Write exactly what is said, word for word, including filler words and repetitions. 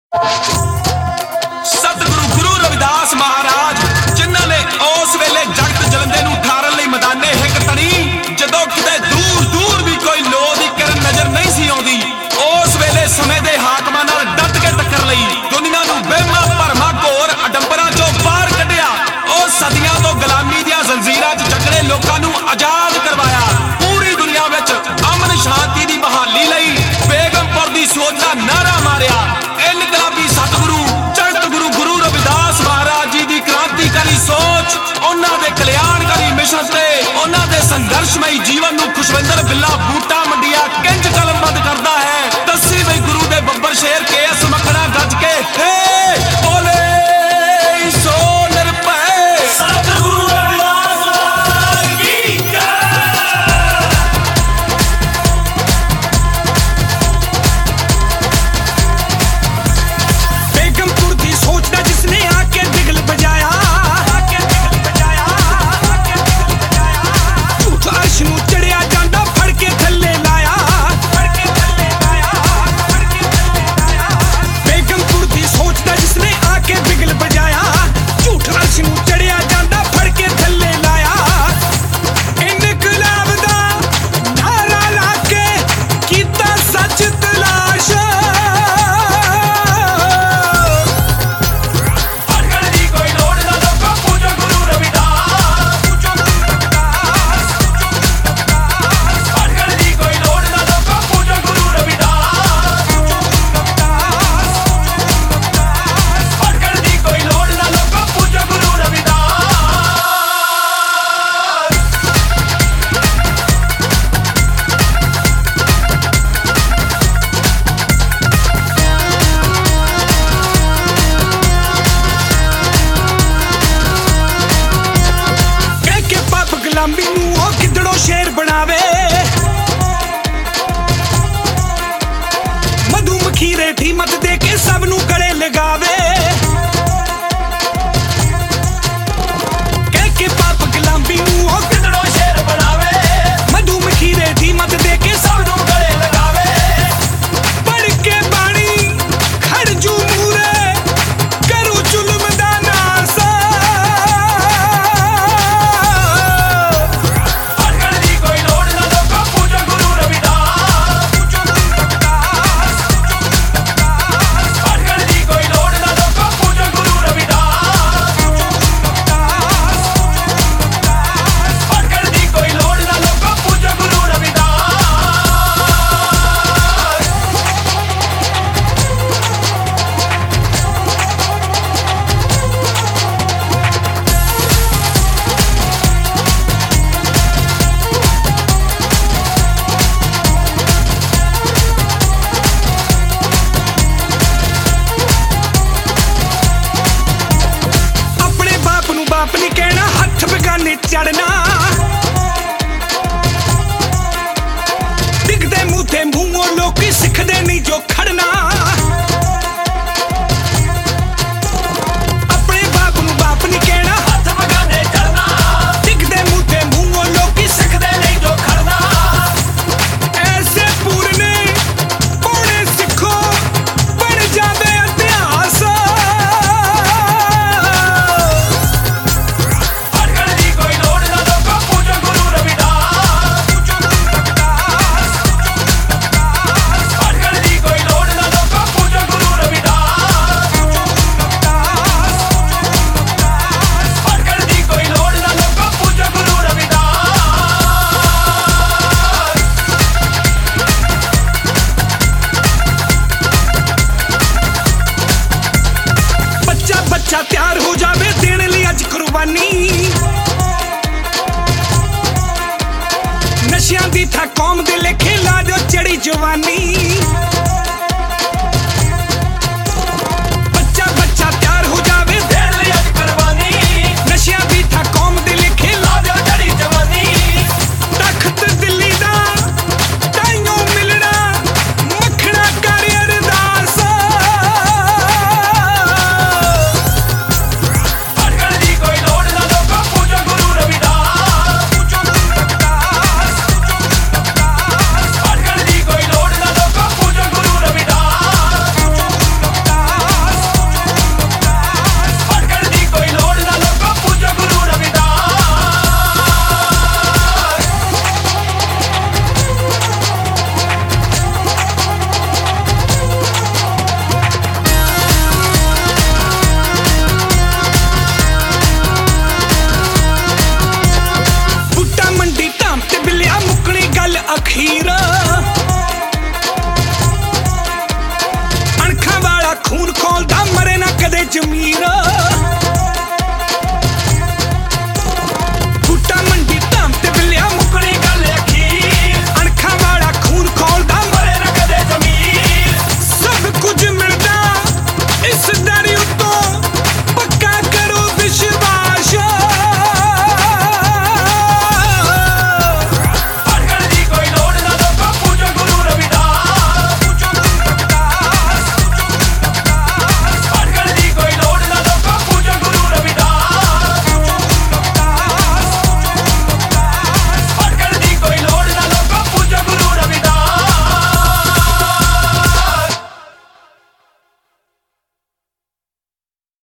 सतगुरु गुरु रविदास महाराज जिन्हां ने उस वेले जगत जलंदे नूं ठारन लई मैदाने हिक तणी जदों किते दूर दूर भी कोई लोह दी किरण नजर नहीं सी आउंदी उस वेले समय दे हाकमां नाल डट के टक्कर लई दुनिया नूं बेमा भरमा घोर अडंबरां चों बाहर कढिया उस सदियां तो गुलामी दियां जंजीरां च जकड़े लोकां नूं आजाद करवाया पूरी दुनिया विच अमन शांति दी बहाली लई बेगमपुर दी सोच दा नारा मारिया इनकलाबी सतगुरु चढ़त गुरु गुरु रविदास महाराज जी दी क्रांतिकारी सोच उन्हां दे कल्याणकारी मिशन ते उन्हां दे संघर्षमई जीवन नूं खुशविंदर बिल्ला बूटा मंडिया किंज कलमबंद करदा है दस्सी बई गुरु दे बब्बर शेर के इस मखड़ा गज के हे बोले सो निरभय सतगुरु रविदास महाराज की जय। बेगमपुर दी सोच दा जिसने आके बिगल बजाया आके बिगल बजाया आके बिगल बजाया झूठ अर्श नूं चढ़िया जांदा फड़ के थल्ले लाया फड़ के थल्ले लाया फड़ के थल्ले लाया बेगमपुर दी सोच दा जिसने आके बिगल बजाया झूठ अर्श नूं चढ़िया जांदा फड़ के थल्ले लाया इनकलाब दा नारा ला के कीता सच तलाश अटकण दी कोई लोड़ ना लोकां पूजो गुरु रविदास पूजो गुरु रविदास अटकण दी कोई लोड़ ना लोकां पूजो गुरु रविदास अटकण दी कोई लोड़ ना लोकां पूजो गुरु रविदास। ਕਹਿ ਕੇ ਪਾਪ ਗੁਲਾਮੀ ਨੂੰ ਉਹ ਕਿੱਦੜੋਂ ਸ਼ੇਰ ਬਣਾਵੇ ਮਧੂ ਮਖੀਰੇ ਦੀ ਮਤ ਦੇ ਕੇ ਸਭ ਨੂੰ ਗਲੇ ਲਗਾਵੇ ਕਹਿ ਕੇ ਪਾਪ ਗੁਲਾਮੀ ਨੂੰ ਉਹ ਕਿੱਦੜੋਂ ਸ਼ੇਰ ਬਣਾਵੇ ਮਧੂ ਮਖੀਰੇ ਦੀ ਮਤ ਦੇ ਕੇ ਸਭ ਨੂੰ ਗਲੇ ਲਗਾਵੇ ਪੜ੍ਹ ਕੇ ਬਾਣੀ ਖੜਜੂ ਮੂਰੇ ਕਰੂ ਜ਼ੁਲਮ ਦਾ ਨਾਸ अटकण दी कोई लोड़ ना लोकां पूजो गुरु रविदास पूजो गुरु रविदास अटकण दी कोई लोड़ ना लोकां पूजो गुरु रविदास अटकण दी कोई लोड़ ना लोकां पूजो गुरु रविदास। ਆਪਣੇ ਬਾਪ ਨੂੰ ਬਾਪ ਨਹੀਂ ਕਹਿਣਾ ਹੱਥ ਬਗਾਨੇ ਚੜਨਾ ਦਿਖਦੇ ਮੂੰਹ ਤੇ ਮੂੰਹੋਂ ਲੋਕੀ ਸਿੱਖਦੇ ਨਹੀਂ ਜੋ ਖੜਨਾ ਆਪਣੇ ਬਾਪ ਨੂੰ ਬਾਪ ਨਹੀਂ ਕਹਿਣਾ हथ बगाने चढ़ना ਦਿਖਦੇ ਮੂੰਹ ਤੇ ਮੂੰਹੋਂ ਲੋਕੀ ਸਿੱਖਦੇ ਨਹੀਂ ਜੋ खड़ना ਐਸੇ ਪੂਰਨੇ ਪੌਣੇ ਸਿੱਖੋ ਬਣ ਜਾਵੇ ਇਤਿਹਾਸ अटकण दी कोई लोड़ ना लोकां पूजो गुरु रविदास पूजो गुरु रविदास अटकण दी कोई लोड़ ना लोकां पूजो गुरु रविदास अटकण दी कोई लोड़ ना लोकां पूजो गुरु रविदास। ਬੱਚਾ ਬੱਚਾ ਤਿਆਰ ਹੋ ਜਾਵੇ ਦੇਣ ਲਈ ਅੱਜ ਕੁਰਬਾਨੀ ਨਸ਼ਿਆਂ ਦੀ ਥਾਂ ਕੌਮ ਦੇ ਲੇਖੇ ਲਾ ਦਿਓ ਚੜੀ ਜਵਾਨੀ